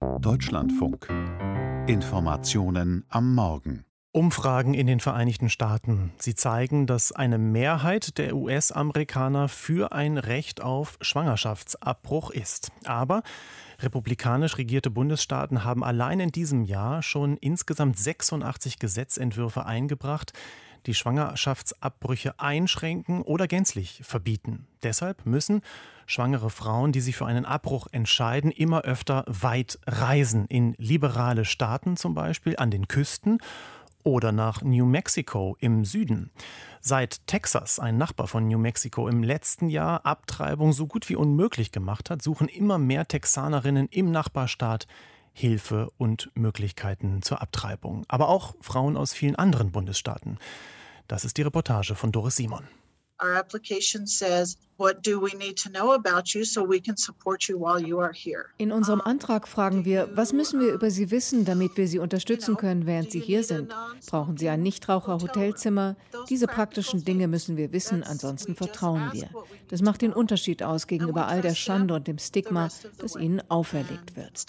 Deutschlandfunk. Informationen am Morgen. Umfragen in den Vereinigten Staaten. Sie zeigen, dass eine Mehrheit der US-Amerikaner für ein Recht auf Schwangerschaftsabbruch ist. Aber republikanisch regierte Bundesstaaten haben allein in diesem Jahr schon insgesamt 86 Gesetzentwürfe eingebracht, die Schwangerschaftsabbrüche einschränken oder gänzlich verbieten. Deshalb müssen schwangere Frauen, die sich für einen Abbruch entscheiden, immer öfter weit reisen. In liberale Staaten zum Beispiel, an den Küsten oder nach New Mexico im Süden. Seit Texas, ein Nachbar von New Mexico, im letzten Jahr Abtreibung so gut wie unmöglich gemacht hat, suchen immer mehr Texanerinnen im Nachbarstaat Hilfe und Möglichkeiten zur Abtreibung. Aber auch Frauen aus vielen anderen Bundesstaaten. Das ist die Reportage von Doris Simon. Our application says, what do we need to know about you so we can support you while you are here? In unserem Antrag fragen wir, was müssen wir über Sie wissen, damit wir Sie unterstützen können, während Sie hier sind? Brauchen Sie ein Nichtraucher-Hotelzimmer? Diese praktischen Dinge müssen wir wissen, ansonsten vertrauen wir. Das macht den Unterschied aus gegenüber all der Schande und dem Stigma, das Ihnen auferlegt wird.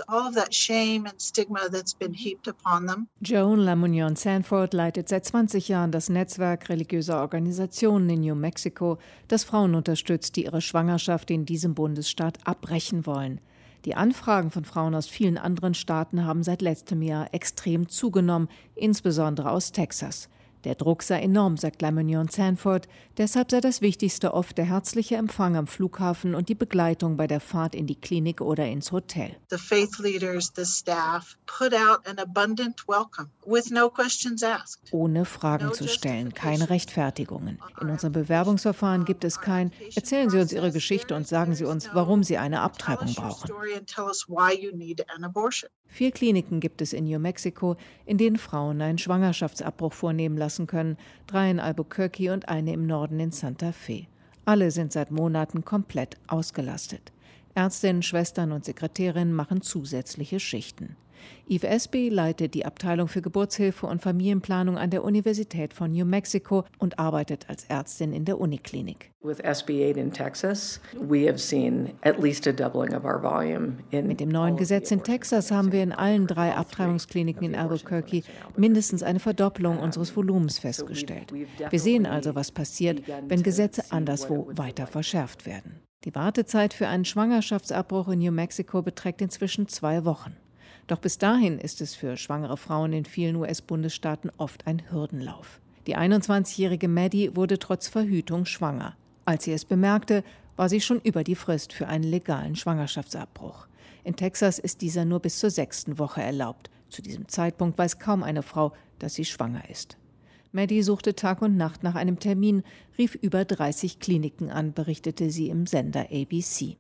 Joan Lamunion Sanford leitet seit 20 Jahren das Netzwerk religiöser Organisationen in New Mexico, das Frauen unterstützt, die ihre Schwangerschaft in diesem Bundesstaat abbrechen wollen. Die Anfragen von Frauen aus vielen anderen Staaten haben seit letztem Jahr extrem zugenommen, insbesondere aus Texas. Der Druck sei enorm, sagt Lamunion Sanford. Deshalb sei das Wichtigste oft der herzliche Empfang am Flughafen und die Begleitung bei der Fahrt in die Klinik oder ins Hotel. The faith leaders, the staff put out an abundant welcome with no questions asked. Ohne Fragen zu stellen, keine Rechtfertigungen. In unserem Bewerbungsverfahren gibt es kein "Erzählen Sie uns Ihre Geschichte und sagen Sie uns, warum Sie eine Abtreibung brauchen." 4 Kliniken gibt es in New Mexico, in denen Frauen einen Schwangerschaftsabbruch vornehmen lassen können, 3 in Albuquerque und eine im Norden in Santa Fe. Alle sind seit Monaten komplett ausgelastet. Ärztinnen, Schwestern und Sekretärinnen machen zusätzliche Schichten. Eve Espy leitet die Abteilung für Geburtshilfe und Familienplanung an der Universität von New Mexico und arbeitet als Ärztin in der Uniklinik. With SB 8 in Texas, we have seen at least a doubling of our volume. Mit dem neuen Gesetz in Texas haben wir in allen 3 Abtreibungskliniken in Albuquerque mindestens eine Verdoppelung unseres Volumens festgestellt. Wir sehen also, was passiert, wenn Gesetze anderswo weiter verschärft werden. Die Wartezeit für einen Schwangerschaftsabbruch in New Mexico beträgt inzwischen 2 Wochen. Doch bis dahin ist es für schwangere Frauen in vielen US-Bundesstaaten oft ein Hürdenlauf. Die 21-jährige Maddie wurde trotz Verhütung schwanger. Als sie es bemerkte, war sie schon über die Frist für einen legalen Schwangerschaftsabbruch. In Texas ist dieser nur bis zur 6. Woche erlaubt. Zu diesem Zeitpunkt weiß kaum eine Frau, dass sie schwanger ist. Maddie suchte Tag und Nacht nach einem Termin, rief über 30 Kliniken an, berichtete sie im Sender ABC.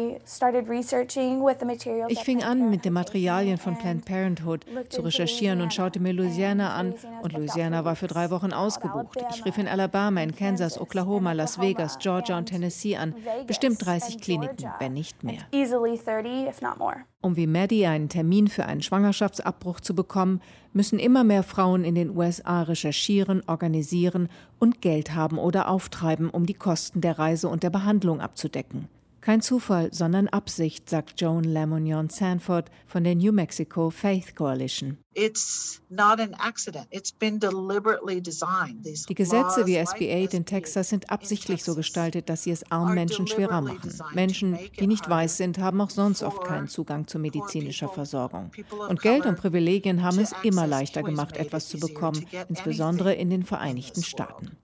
Ich fing an, mit den Materialien von Planned Parenthood zu recherchieren und schaute mir Louisiana an. Und Louisiana war für 3 Wochen ausgebucht. Ich rief in Alabama, in Kansas, Oklahoma, Las Vegas, Georgia und Tennessee an. Bestimmt 30 Kliniken, wenn nicht mehr. Um wie Maddie einen Termin für einen Schwangerschaftsabbruch zu bekommen, müssen immer mehr Frauen in den USA recherchieren, organisieren und Geld haben oder auftreiben, um die Kosten der Reise und der Behandlung abzudecken. Kein Zufall, sondern Absicht, sagt Joan Lamunion Sanford von der New Mexico Faith Coalition. Die Gesetze wie SB 8 in Texas sind absichtlich so gestaltet, dass sie es armen Menschen schwerer machen. Menschen, die nicht weiß sind, haben auch sonst oft keinen Zugang zu medizinischer Versorgung. Und Geld und Privilegien haben es immer leichter gemacht, etwas zu bekommen, insbesondere in den Vereinigten Staaten.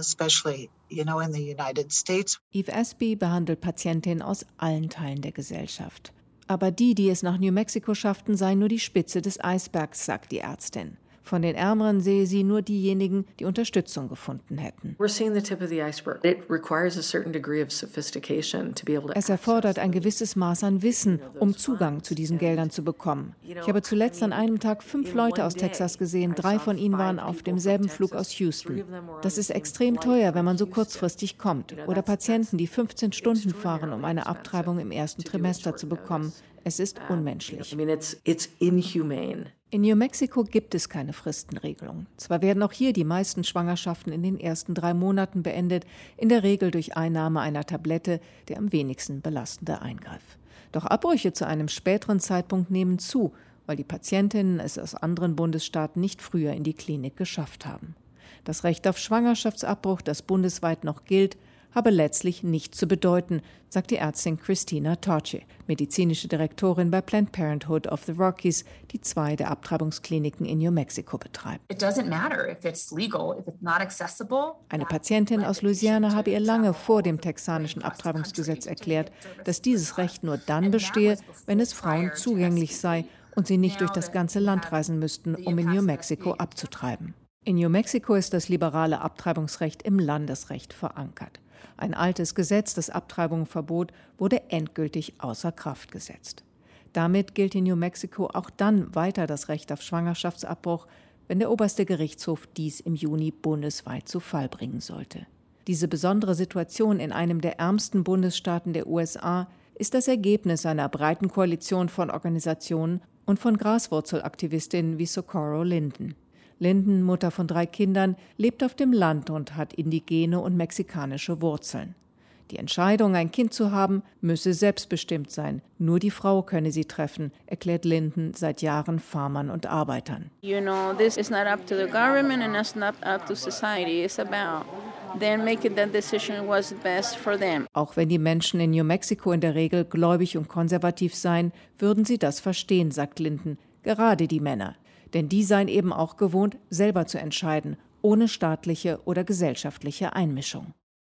Eve Espy behandelt Patientinnen aus allen Teilen der Gesellschaft. Aber die es nach New Mexico schafften, seien nur die Spitze des Eisbergs, sagt die Ärztin. Von den Ärmeren sehe sie nur diejenigen, die Unterstützung gefunden hätten. Es erfordert ein gewisses Maß an Wissen, um Zugang zu diesen Geldern zu bekommen. Ich habe zuletzt an einem Tag 5 Leute aus Texas gesehen, 3 von ihnen waren auf demselben Flug aus Houston. Das ist extrem teuer, wenn man so kurzfristig kommt. Oder Patienten, die 15 Stunden fahren, um eine Abtreibung im ersten Trimester zu bekommen. Es ist unmenschlich. In New Mexico gibt es keine Fristenregelung. Zwar werden auch hier die meisten Schwangerschaften in den ersten 3 Monaten beendet, in der Regel durch Einnahme einer Tablette, der am wenigsten belastende Eingriff. Doch Abbrüche zu einem späteren Zeitpunkt nehmen zu, weil die Patientinnen es aus anderen Bundesstaaten nicht früher in die Klinik geschafft haben. Das Recht auf Schwangerschaftsabbruch, das bundesweit noch gilt, habe letztlich nichts zu bedeuten, sagt die Ärztin Christina Torce, medizinische Direktorin bei Planned Parenthood of the Rockies, die 2 der Abtreibungskliniken in New Mexico betreibt. Eine Patientin aus Louisiana habe ihr lange vor dem texanischen Abtreibungsgesetz erklärt, dass dieses Recht nur dann bestehe, wenn es Frauen zugänglich sei und sie nicht durch das ganze Land reisen müssten, um in New Mexico abzutreiben. In New Mexico ist das liberale Abtreibungsrecht im Landesrecht verankert. Ein altes Gesetz, das Abtreibungen verbot, wurde endgültig außer Kraft gesetzt. Damit gilt in New Mexico auch dann weiter das Recht auf Schwangerschaftsabbruch, wenn der oberste Gerichtshof dies im Juni bundesweit zu Fall bringen sollte. Diese besondere Situation in einem der ärmsten Bundesstaaten der USA ist das Ergebnis einer breiten Koalition von Organisationen und von Graswurzelaktivistinnen wie Socorro Linden. Linden, Mutter von 3 Kindern, lebt auf dem Land und hat indigene und mexikanische Wurzeln. Die Entscheidung, ein Kind zu haben, müsse selbstbestimmt sein. Nur die Frau könne sie treffen, erklärt Linden seit Jahren Farmern und Arbeitern. This is not up to the government and it's not up to society. It's about them making that decision what's best for them. Auch wenn die Menschen in New Mexico in der Regel gläubig und konservativ seien, würden sie das verstehen, sagt Linden. Gerade die Männer. Denn die seien eben auch gewohnt, selber zu entscheiden, ohne staatliche oder gesellschaftliche Einmischung.